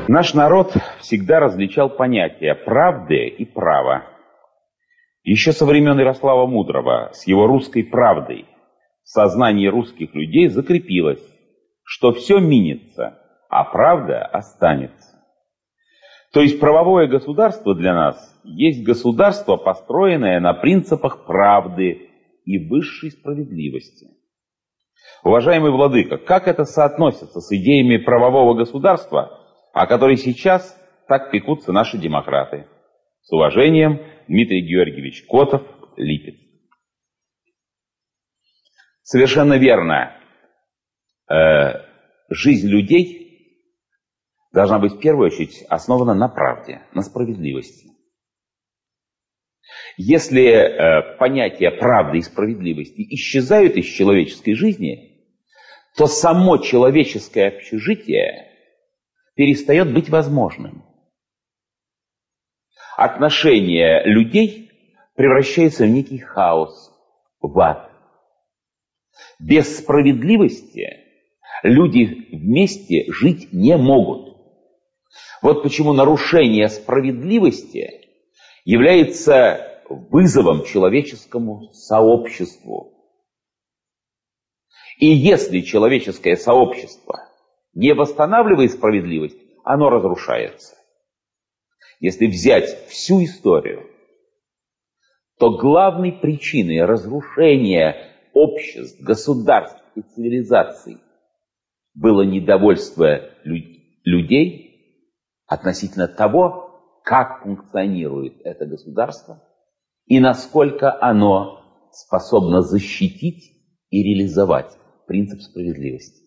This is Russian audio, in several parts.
Наш народ всегда различал понятия правды и права. Еще со времен Ярослава Мудрого с его русской правдой в сознании русских людей закрепилось, что все минется, а правда останется. То есть правовое государство для нас есть государство, построенное на принципах правды и высшей справедливости. Уважаемый владыка, как это соотносится с идеями правового государства, о которой сейчас так пекутся наши демократы? С уважением, Дмитрий Георгиевич Котов, Липецк. Совершенно верно. Жизнь людей должна быть в первую очередь основана на правде, на справедливости. Если понятия правды и справедливости исчезают из человеческой жизни, то само человеческое общежитие перестает быть возможным. Отношения людей превращаются в некий хаос, в ад. Без справедливости люди вместе жить не могут. Вот почему нарушение справедливости является вызовом человеческому сообществу. И если человеческое сообщество не восстанавливает справедливость, оно разрушается. Если взять всю историю, то главной причиной разрушения обществ, государств и цивилизаций было недовольство людей относительно того, как функционирует это государство и насколько оно способно защитить и реализовать принцип справедливости.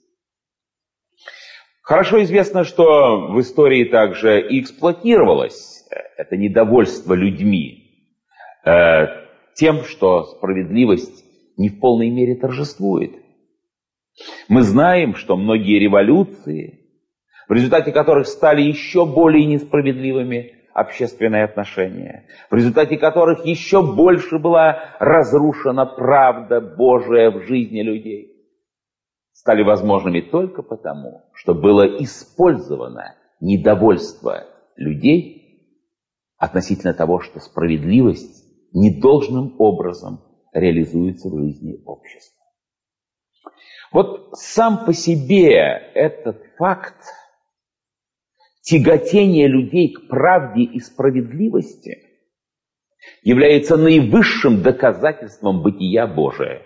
Хорошо известно, что в истории также и эксплуатировалось это недовольство людьми тем, что справедливость не в полной мере торжествует. Мы знаем, что многие революции, в результате которых стали еще более несправедливыми общественные отношения, в результате которых еще больше была разрушена правда Божия в жизни людей, стали возможными только потому, что было использовано недовольство людей относительно того, что справедливость недолжным образом реализуется в жизни общества. Вот сам по себе этот факт тяготения людей к правде и справедливости является наивысшим доказательством бытия Божия.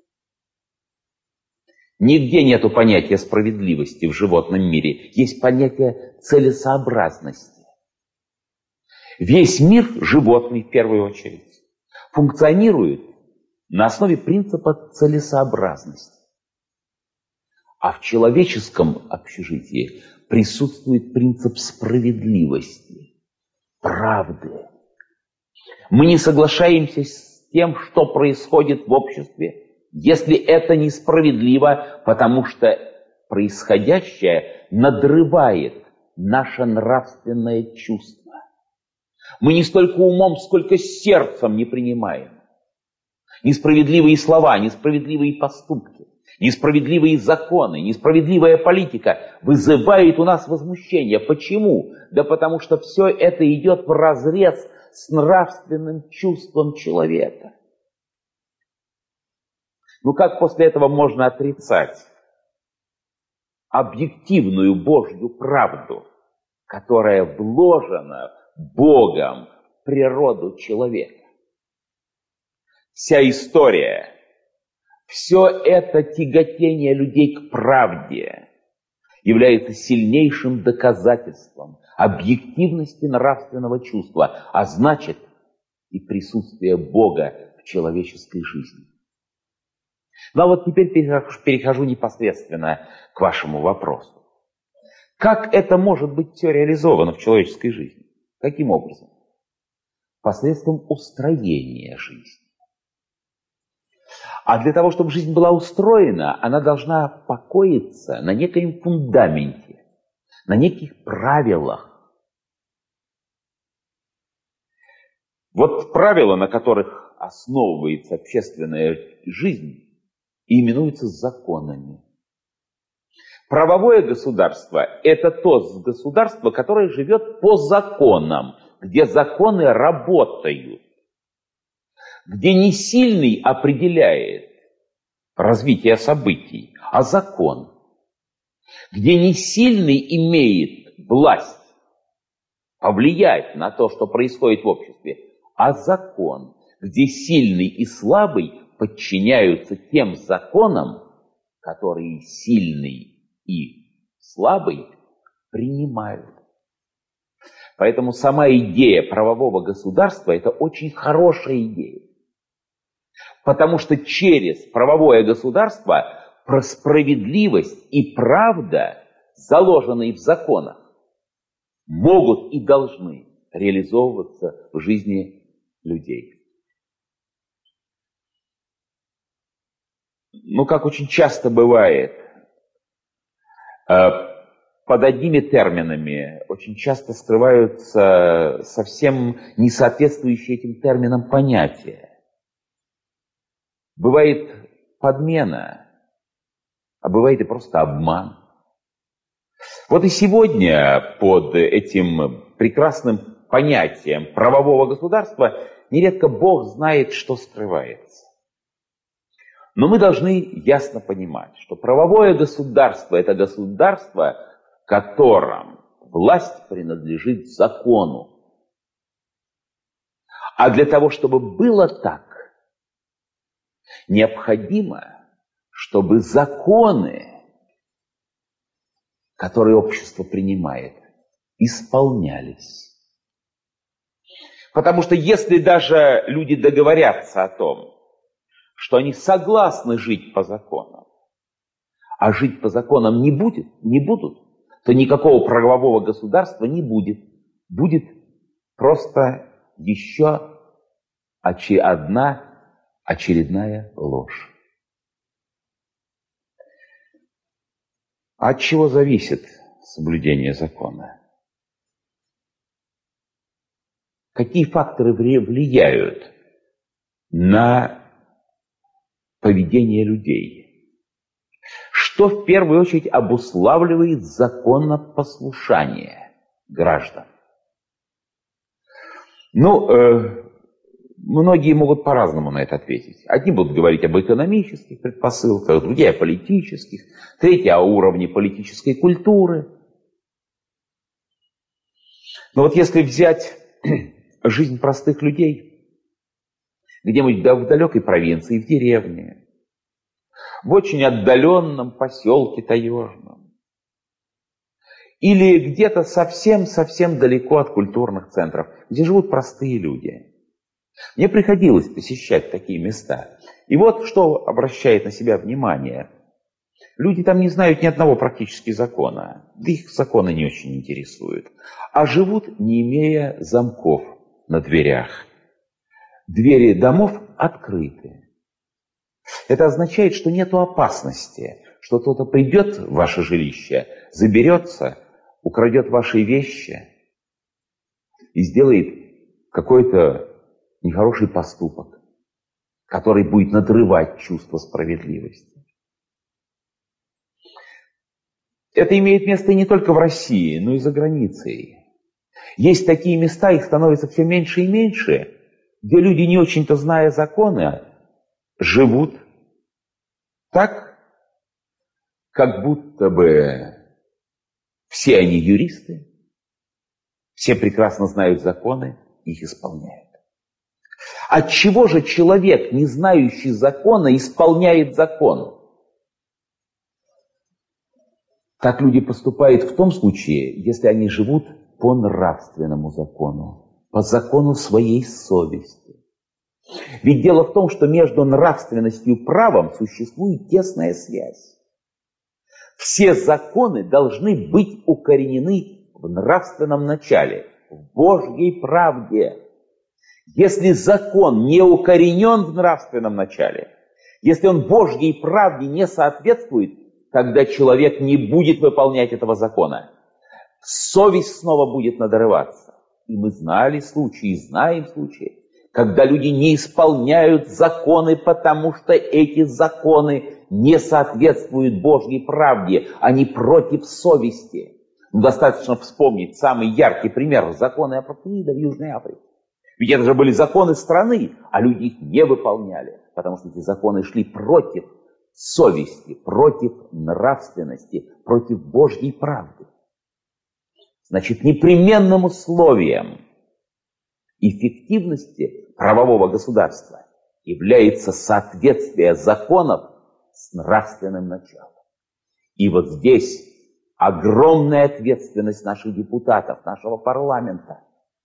Нигде нету понятия справедливости в животном мире. Есть понятие целесообразности. Весь мир, животный в первую очередь, функционирует на основе принципа целесообразности. А в человеческом общежитии присутствует принцип справедливости, правды. Мы не соглашаемся с тем, что происходит в обществе, если это несправедливо, потому что происходящее надрывает наше нравственное чувство. Мы не столько умом, сколько сердцем не принимаем. Несправедливые слова, несправедливые поступки, несправедливые законы, несправедливая политика вызывает у нас возмущение. Почему? Да потому что все это идет вразрез с нравственным чувством человека. Ну как после этого можно отрицать объективную Божью правду, которая вложена Богом в природу человека? Вся история, все это тяготение людей к правде является сильнейшим доказательством объективности нравственного чувства, а значит и присутствия Бога в человеческой жизни. Ну а вот теперь перехожу непосредственно к вашему вопросу. Как это может быть все реализовано в человеческой жизни? Каким образом? Посредством устроения жизни. А для того, чтобы жизнь была устроена, она должна покоиться на некоем фундаменте, на неких правилах. Вот правила, на которых основывается общественная жизнь, и именуются законами. Правовое государство – это то государство, которое живет по законам, где законы работают, где не сильный определяет развитие событий, а закон, где не сильный имеет власть повлиять на то, что происходит в обществе, а закон, где сильный и слабый подчиняются тем законам, которые сильный и слабый принимают. Поэтому сама идея правового государства – это очень хорошая идея. Потому что через правовое государство справедливость и правда, заложенные в законах, могут и должны реализовываться в жизни людей. Ну, как очень часто бывает, под одними терминами очень часто скрываются совсем не соответствующие этим терминам понятия. Бывает подмена, а бывает и просто обман. Вот и сегодня под этим прекрасным понятием правового государства нередко Бог знает, что скрывается. Но мы должны ясно понимать, что правовое государство – это государство, в котором власть принадлежит закону. А для того, чтобы было так, необходимо, чтобы законы, которые общество принимает, исполнялись. Потому что если даже люди договорятся о том, что они согласны жить по законам, а жить по законам не будут, то никакого правового государства не будет. Будет просто еще одна очередная ложь. От чего зависит соблюдение закона? Какие факторы влияют на поведение людей? Что в первую очередь обуславливает законопослушание граждан? Многие могут по-разному на это ответить. Одни будут говорить об экономических предпосылках, другие о политических, третьи о уровне политической культуры. Но вот если взять жизнь простых людей, где-нибудь в далекой провинции, в деревне, в очень отдаленном поселке таежном, или где-то совсем-совсем далеко от культурных центров, где живут простые люди. Мне приходилось посещать такие места. И вот что обращает на себя внимание. Люди там не знают ни одного практически закона. Да их законы не очень интересуют. А живут, не имея замков на дверях. Двери домов открыты. Это означает, что нет опасности, что кто-то придет в ваше жилище, заберется, украдет ваши вещи и сделает какой-то нехороший поступок, который будет надрывать чувство справедливости. Это имеет место не только в России, но и за границей. Есть такие места, их становится все меньше и меньше, где люди, не очень-то зная законы, живут так, как будто бы все они юристы, все прекрасно знают законы, их исполняют. Отчего же человек, не знающий закона, исполняет закон? Так люди поступают в том случае, если они живут по нравственному закону, по закону своей совести. Ведь дело в том, что между нравственностью и правом существует тесная связь. Все законы должны быть укоренены в нравственном начале, в Божьей правде. Если закон не укоренен в нравственном начале, если он Божьей правде не соответствует, тогда человек не будет выполнять этого закона. Совесть снова будет надрываться. И мы знали случаи, знаем случаи, когда люди не исполняют законы, потому что эти законы не соответствуют Божьей правде, они против совести. Достаточно вспомнить самый яркий пример — законы апартеида в Южной Африке. Ведь это же были законы страны, а люди их не выполняли, потому что эти законы шли против совести, против нравственности, против Божьей правды. Значит, непременным условием эффективности правового государства является соответствие законов с нравственным началом. И вот здесь огромная ответственность наших депутатов, нашего парламента,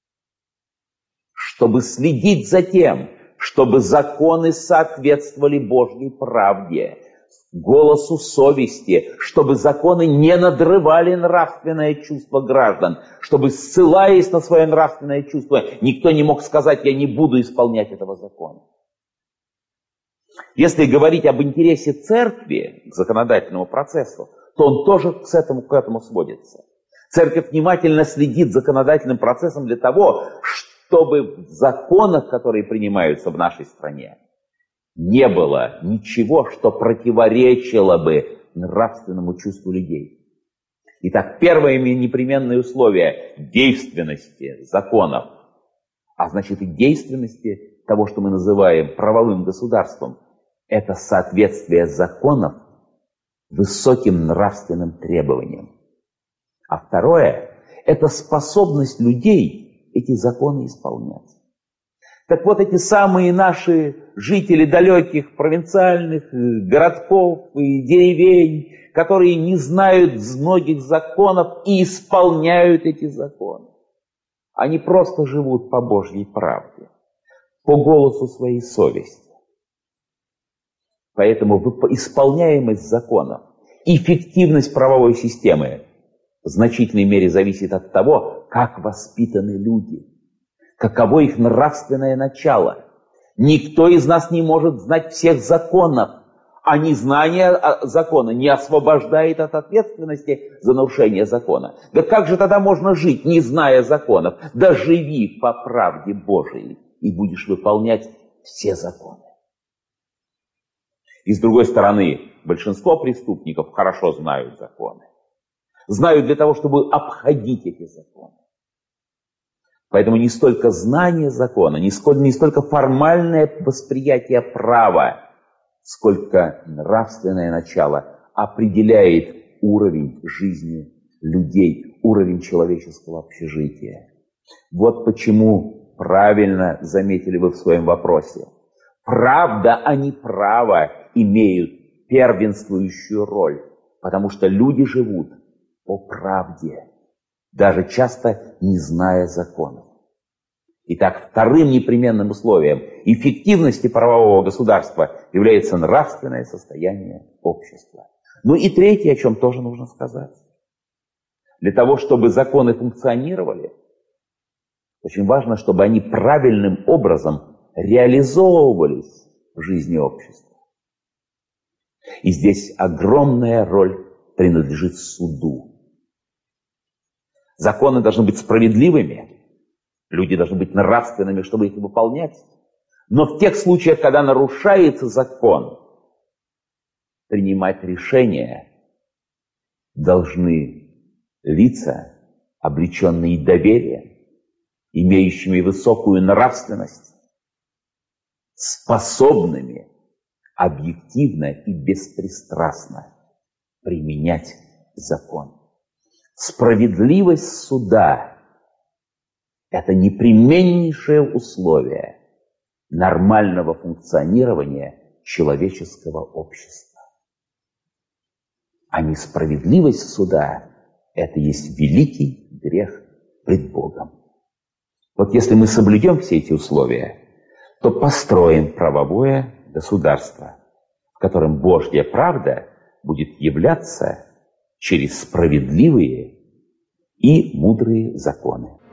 чтобы следить за тем, чтобы законы соответствовали Божьей правде, голосу совести, чтобы законы не надрывали нравственное чувство граждан, чтобы, ссылаясь на свое нравственное чувство, никто не мог сказать: я не буду исполнять этого закона. Если говорить об интересе церкви к законодательному процессу, то он тоже к этому сводится. Церковь внимательно следит за законодательным процессом для того, чтобы в законах, которые принимаются в нашей стране, не было ничего, что противоречило бы нравственному чувству людей. Итак, первое непременное условие действенности законов, а значит и действенности того, что мы называем правовым государством, это соответствие законов высоким нравственным требованиям. А второе — это способность людей эти законы исполнять. Так вот, эти самые наши жители далеких провинциальных городков и деревень, которые не знают многих законов и исполняют эти законы, они просто живут по Божьей правде, по голосу своей совести. Поэтому исполняемость законов, эффективность правовой системы в значительной мере зависит от того, как воспитаны люди, каково их нравственное начало. Никто из нас не может знать всех законов, а незнание закона не освобождает от ответственности за нарушение закона. Да как же тогда можно жить, не зная законов? Да живи по правде Божией, и будешь выполнять все законы. И с другой стороны, большинство преступников хорошо знают законы. Знают для того, чтобы обходить эти законы. Поэтому не столько знание закона, не столько формальное восприятие права, сколько нравственное начало определяет уровень жизни людей, уровень человеческого общежития. Вот почему правильно заметили вы в своем вопросе. Правда, а не право имеют первенствующую роль, потому что люди живут по правде, даже часто не зная законов. Итак, вторым непременным условием эффективности правового государства является нравственное состояние общества. Ну и третье, о чем тоже нужно сказать. Для того, чтобы законы функционировали, очень важно, чтобы они правильным образом реализовывались в жизни общества. И здесь огромная роль принадлежит суду. Законы должны быть справедливыми, люди должны быть нравственными, чтобы их выполнять. Но в тех случаях, когда нарушается закон, принимать решения должны лица, облеченные доверием, имеющими высокую нравственность, способными объективно и беспристрастно применять закон. Справедливость суда – это непременнейшее условие нормального функционирования человеческого общества. А несправедливость суда – это есть великий грех пред Богом. Вот если мы соблюдем все эти условия, то построим правовое государство, в котором Божья правда будет являться через справедливые и мудрые законы.